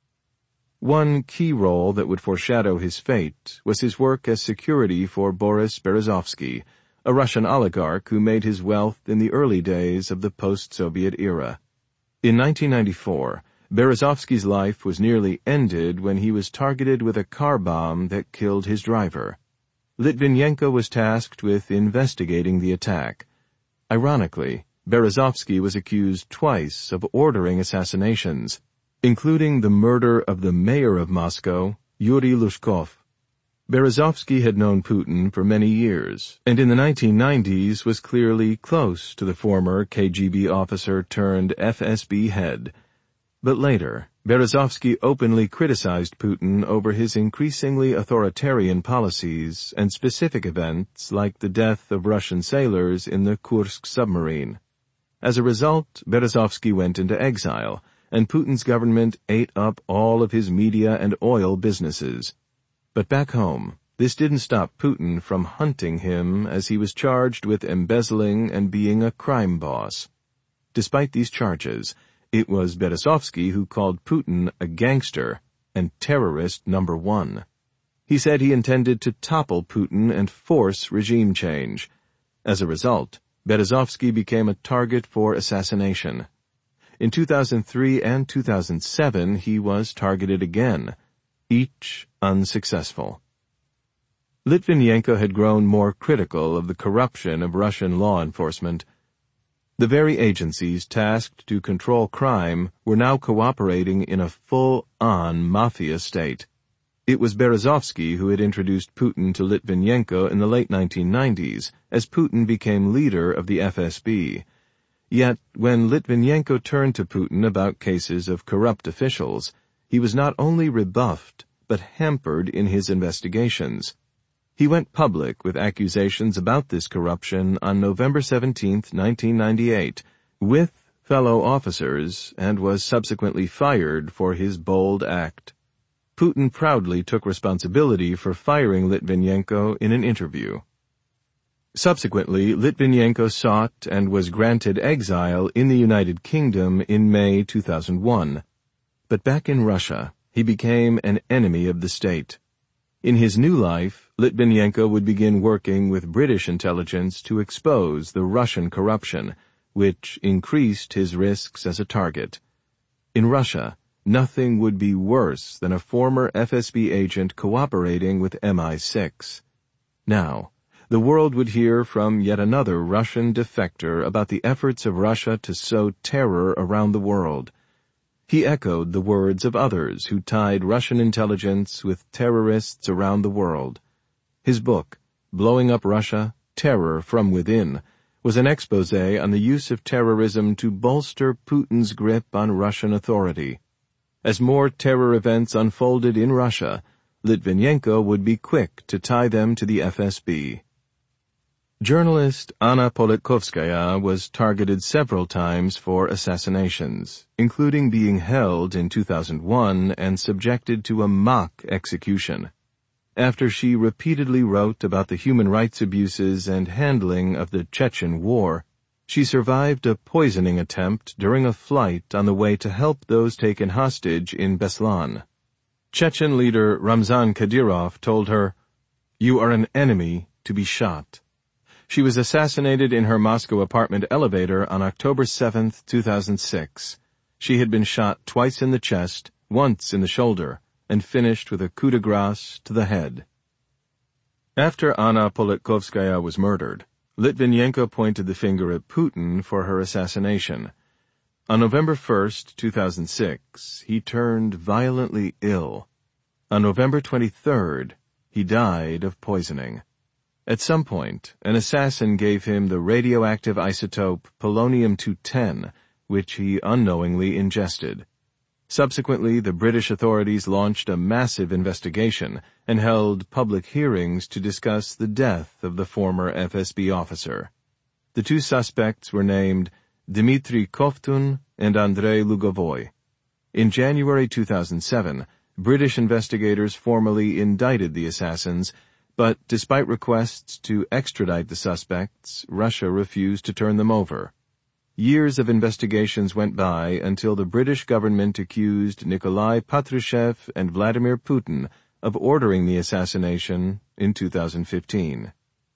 A: One key role that would foreshadow his fate was his work as security for Boris Berezovsky, a Russian oligarch who made his wealth in the early days of the post-Soviet era. In nineteen ninety-four, Berezovsky's life was nearly ended when he was targeted with a car bomb that killed his driver. Litvinenko was tasked with investigating the attack. Ironically, Berezovsky was accused twice of ordering assassinations, including the murder of the mayor of Moscow, Yuri Lushkov. Berezovsky had known Putin for many years, and in the nineteen nineties was clearly close to the former K G B officer turned F S B head. But later, Berezovsky openly criticized Putin over his increasingly authoritarian policies and specific events like the death of Russian sailors in the Kursk submarine. As a result, Berezovsky went into exile, and Putin's government ate up all of his media and oil businesses. But back home, this didn't stop Putin from hunting him as he was charged with embezzling and being a crime boss. Despite these charges, it was Berezovsky who called Putin a gangster and terrorist number one. He said he intended to topple Putin and force regime change. As a result, Berezovsky became a target for assassination. In two thousand three and two thousand seven, he was targeted again, each unsuccessful. Litvinenko had grown more critical of the corruption of Russian law enforcement. The very agencies tasked to control crime were now cooperating in a full-on mafia state. It was Berezovsky who had introduced Putin to Litvinenko in the late nineteen nineties, as Putin became leader of the F S B. Yet, when Litvinenko turned to Putin about cases of corrupt officials, he was not only rebuffed, but hampered in his investigations. He went public with accusations about this corruption on November seventeenth, nineteen ninety-eight, with fellow officers, and was subsequently fired for his bold act. Putin proudly took responsibility for firing Litvinenko in an interview. Subsequently, Litvinenko sought and was granted exile in the United Kingdom in May two thousand one. But back in Russia, he became an enemy of the state. In his new life, Litvinenko would begin working with British intelligence to expose the Russian corruption, which increased his risks as a target. In Russia, nothing would be worse than a former F S B agent cooperating with M I six. Now, the world would hear from yet another Russian defector about the efforts of Russia to sow terror around the world. He echoed the words of others who tied Russian intelligence with terrorists around the world. His book, Blowing Up Russia, Terror from Within, was an expose on the use of terrorism to bolster Putin's grip on Russian authority. As more terror events unfolded in Russia, Litvinenko would be quick to tie them to the F S B. Journalist Anna Politkovskaya was targeted several times for assassinations, including being held in two thousand one and subjected to a mock execution. After she repeatedly wrote about the human rights abuses and handling of the Chechen War, she survived a poisoning attempt during a flight on the way to help those taken hostage in Beslan. Chechen leader Ramzan Kadyrov told her, "You are an enemy to be shot." She was assassinated in her Moscow apartment elevator on October seventh, two thousand six. She had been shot twice in the chest, once in the shoulder, and finished with a coup de grace to the head. After Anna Politkovskaya was murdered, Litvinenko pointed the finger at Putin for her assassination. On November first, two thousand six, he turned violently ill. On November twenty-third, he died of poisoning. At some point, an assassin gave him the radioactive isotope polonium two ten, which he unknowingly ingested. Subsequently, the British authorities launched a massive investigation and held public hearings to discuss the death of the former F S B officer. The two suspects were named Dmitry Kovtun and Andrei Lugovoy. In January two thousand seven, British investigators formally indicted the assassins, but despite requests to extradite the suspects, Russia refused to turn them over. Years of investigations went by until the British government accused Nikolai Patrushev and Vladimir Putin of ordering the assassination in two thousand fifteen.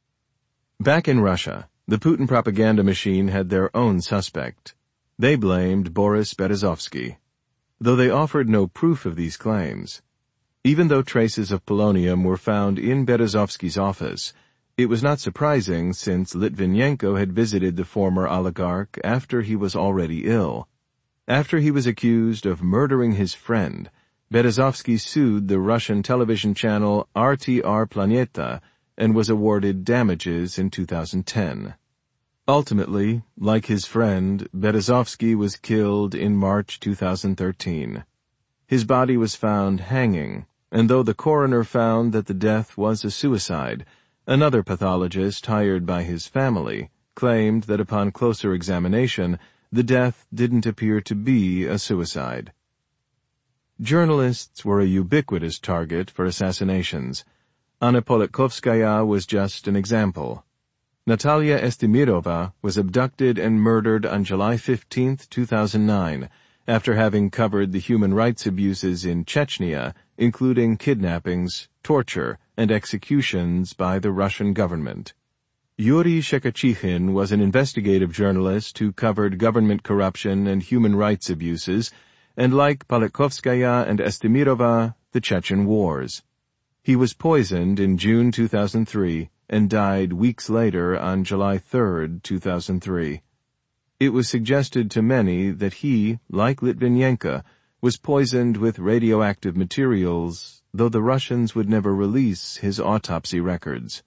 A: Back in Russia, the Putin propaganda machine had their own suspect. They blamed Boris Berezovsky, though they offered no proof of these claims. Even though traces of polonium were found in Berezovsky's office, it was not surprising since Litvinenko had visited the former oligarch after he was already ill. After he was accused of murdering his friend, Berezovsky sued the Russian television channel R T R Planeta and was awarded damages in two thousand ten. Ultimately, like his friend, Berezovsky was killed in March two thousand thirteen. His body was found hanging, and though the coroner found that the death was a suicide, another pathologist hired by his family claimed that upon closer examination, the death didn't appear to be a suicide. Journalists were a ubiquitous target for assassinations. Anna Politkovskaya was just an example. Natalia Estemirova was abducted and murdered on July fifteenth, two thousand nine, after having covered the human rights abuses in Chechnya, including kidnappings, torture, and executions by the Russian government. Yuri Shekachikhin was an investigative journalist who covered government corruption and human rights abuses, and like Politkovskaya and Estemirova, the Chechen Wars. He was poisoned in June two thousand three and died weeks later on July third, two thousand three. It was suggested to many that he, like Litvinenko, was poisoned with radioactive materials, though the Russians would never release his autopsy records.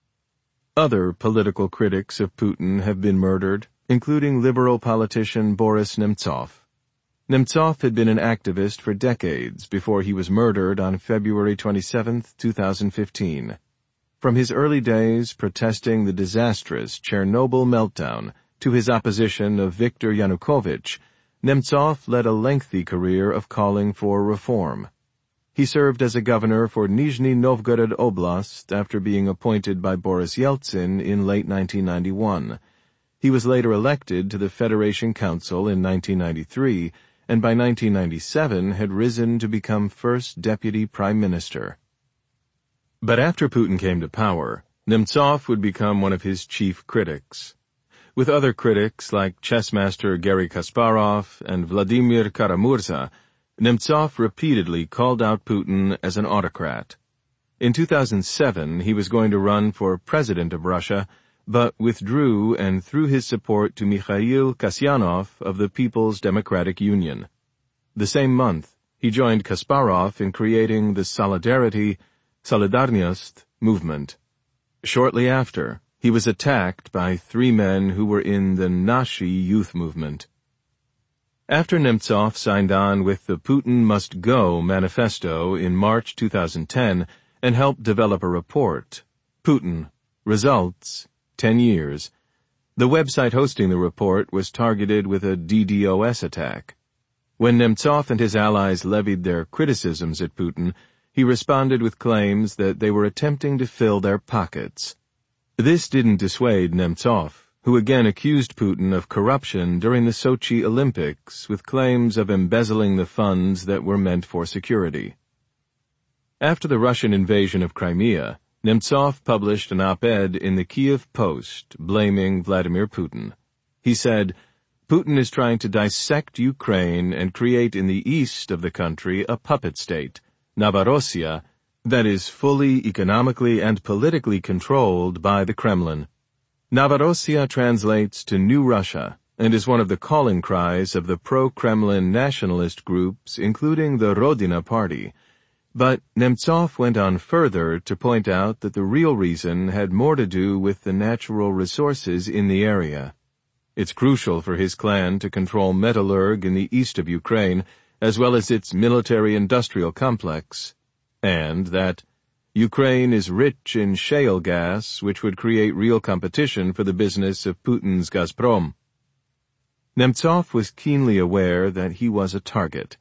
A: Other political critics of Putin have been murdered, including liberal politician Boris Nemtsov. Nemtsov had been an activist for decades before he was murdered on February twenty-seventh, two thousand fifteen. From his early days protesting the disastrous Chernobyl meltdown to his opposition of Viktor Yanukovych, Nemtsov led a lengthy career of calling for reform. He served as a governor for Nizhny Novgorod Oblast after being appointed by Boris Yeltsin in late nineteen ninety-one. He was later elected to the Federation Council in nineteen ninety-three, and by nineteen ninety-seven had risen to become first deputy prime minister. But after Putin came to power, Nemtsov would become one of his chief critics. With other critics like chessmaster Garry Kasparov and Vladimir Kara-Murza, Nemtsov repeatedly called out Putin as an autocrat. In two thousand seven, he was going to run for president of Russia, but withdrew and threw his support to Mikhail Kasyanov of the People's Democratic Union. The same month, he joined Kasparov in creating the Solidarity Solidarność movement. Shortly after, he was attacked by three men who were in the Nashi youth movement. After Nemtsov signed on with the Putin Must Go manifesto in March two thousand ten and helped develop a report, Putin, Results, ten years, the website hosting the report was targeted with a DDoS attack. When Nemtsov and his allies levied their criticisms at Putin, he responded with claims that they were attempting to fill their pockets. This didn't dissuade Nemtsov, who again accused Putin of corruption during the Sochi Olympics with claims of embezzling the funds that were meant for security. After the Russian invasion of Crimea, Nemtsov published an op-ed in the Kiev Post blaming Vladimir Putin. He said, "Putin is trying to dissect Ukraine and create in the east of the country a puppet state, Novorossiya, that is fully economically and politically controlled by the Kremlin." Novorossiya translates to New Russia and is one of the calling cries of the pro-Kremlin nationalist groups, including the Rodina Party. But Nemtsov went on further to point out that the real reason had more to do with the natural resources in the area. It's crucial for his clan to control Metallurg in the east of Ukraine, as well as its military-industrial complex, and that Ukraine is rich in shale gas, which would create real competition for the business of Putin's Gazprom. Nemtsov was keenly aware that he was a target,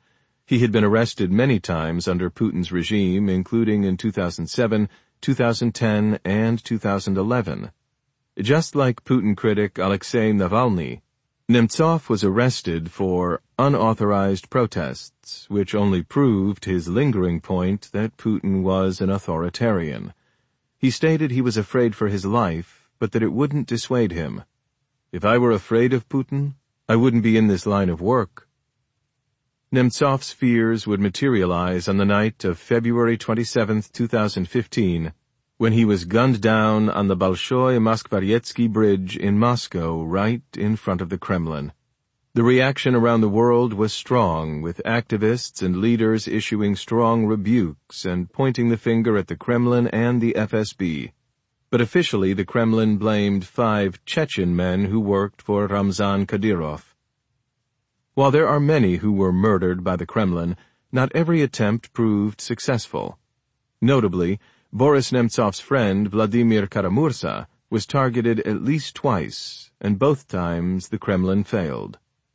A: He had been arrested many times under Putin's regime, including in two thousand seven, two thousand ten, and two thousand eleven. Just like Putin critic Alexei Navalny, Nemtsov was arrested for unauthorized protests, which only proved his lingering point that Putin was an authoritarian. He stated he was afraid for his life, but that it wouldn't dissuade him. "If I were afraid of Putin, I wouldn't be in this line of work." Nemtsov's fears would materialize on the night of February twenty-seventh, two thousand fifteen, when he was gunned down on the Bolshoi Moskvaretsky Bridge in Moscow, right in front of the Kremlin. The reaction around the world was strong, with activists and leaders issuing strong rebukes and pointing the finger at the Kremlin and the F S B. But officially the Kremlin blamed five Chechen men who worked for Ramzan Kadyrov. While there are many who were murdered by the Kremlin, not every attempt proved successful. Notably, Boris Nemtsov's friend Vladimir Kara-Murza was targeted at least twice, and both times the Kremlin failed.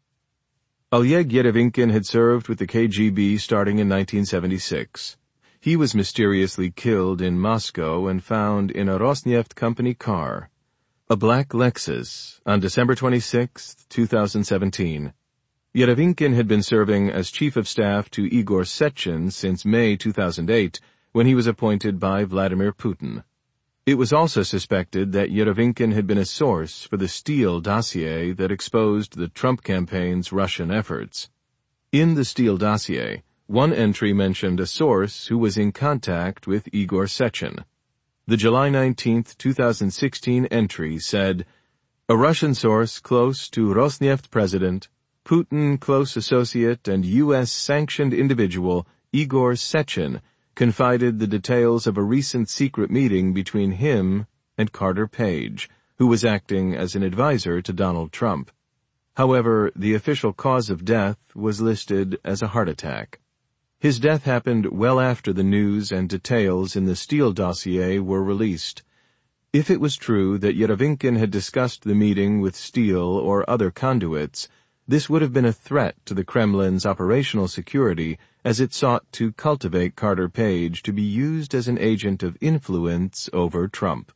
A: Oleg Yerevinkin had served with the K G B starting in nineteen seventy-six. He was mysteriously killed in Moscow and found in a Rosneft company car, a black Lexus, on December twenty-sixth, two thousand seventeen. Yerevinkin had been serving as chief of staff to Igor Sechin since May two thousand eight, when he was appointed by Vladimir Putin. It was also suspected that Yerevinkin had been a source for the Steele dossier that exposed the Trump campaign's Russian efforts. In the Steele dossier, one entry mentioned a source who was in contact with Igor Sechin. The July nineteenth, two thousand sixteen entry said, "A Russian source close to Rosneft president, Putin close associate and U S sanctioned individual Igor Sechin confided the details of a recent secret meeting between him and Carter Page, who was acting as an advisor to Donald Trump." However, the official cause of death was listed as a heart attack. His death happened well after the news and details in the Steele dossier were released. If it was true that Yerevinkin had discussed the meeting with Steele or other conduits, this would have been a threat to the Kremlin's operational security as it sought to cultivate Carter Page to be used as an agent of influence over Trump.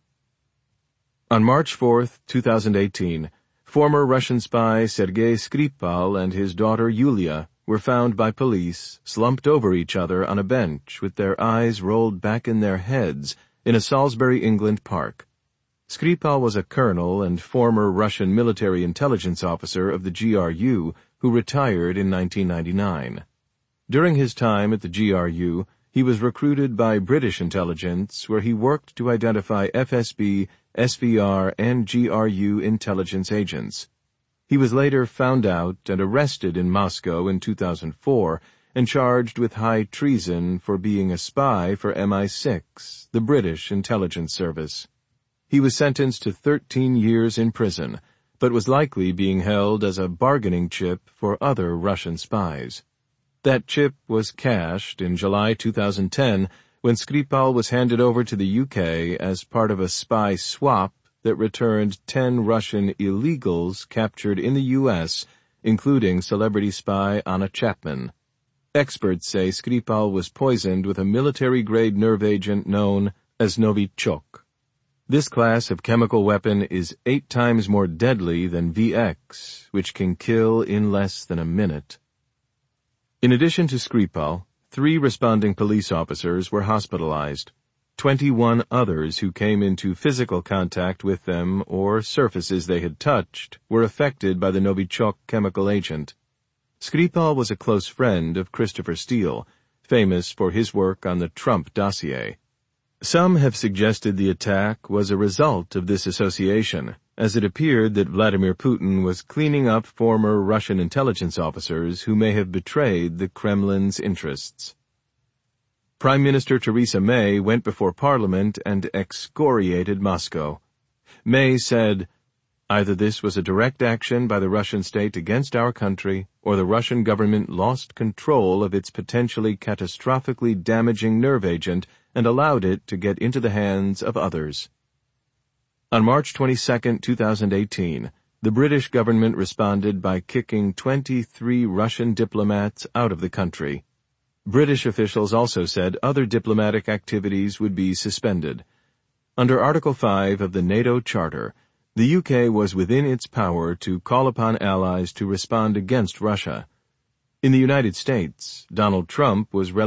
A: On March fourth, two thousand eighteen, former Russian spy Sergei Skripal and his daughter Yulia were found by police slumped over each other on a bench with their eyes rolled back in their heads in a Salisbury, England park. Skripal was a colonel and former Russian military intelligence officer of the G R U who retired in nineteen ninety-nine. During his time at the G R U, he was recruited by British intelligence, where he worked to identify F S B, S V R, and G R U intelligence agents. He was later found out and arrested in Moscow in two thousand four and charged with high treason for being a spy for M I six, the British intelligence service. He was sentenced to thirteen years in prison, but was likely being held as a bargaining chip for other Russian spies. That chip was cashed in July two thousand ten when Skripal was handed over to the U K as part of a spy swap that returned ten Russian illegals captured in the U S, including celebrity spy Anna Chapman. Experts say Skripal was poisoned with a military-grade nerve agent known as Novichok. This class of chemical weapon is eight times more deadly than V X, which can kill in less than a minute. In addition to Skripal, three responding police officers were hospitalized. Twenty-one others who came into physical contact with them or surfaces they had touched were affected by the Novichok chemical agent. Skripal was a close friend of Christopher Steele, famous for his work on the Trump dossier. Some have suggested the attack was a result of this association, as it appeared that Vladimir Putin was cleaning up former Russian intelligence officers who may have betrayed the Kremlin's interests. Prime Minister Theresa May went before Parliament and excoriated Moscow. May said, "Either this was a direct action by the Russian state against our country, or the Russian government lost control of its potentially catastrophically damaging nerve agent and allowed it to get into the hands of others." On March twenty-second, two thousand eighteen, the British government responded by kicking twenty-three Russian diplomats out of the country. British officials also said other diplomatic activities would be suspended. Under Article five of the NATO Charter, the U K was within its power to call upon allies to respond against Russia. In the United States, Donald Trump was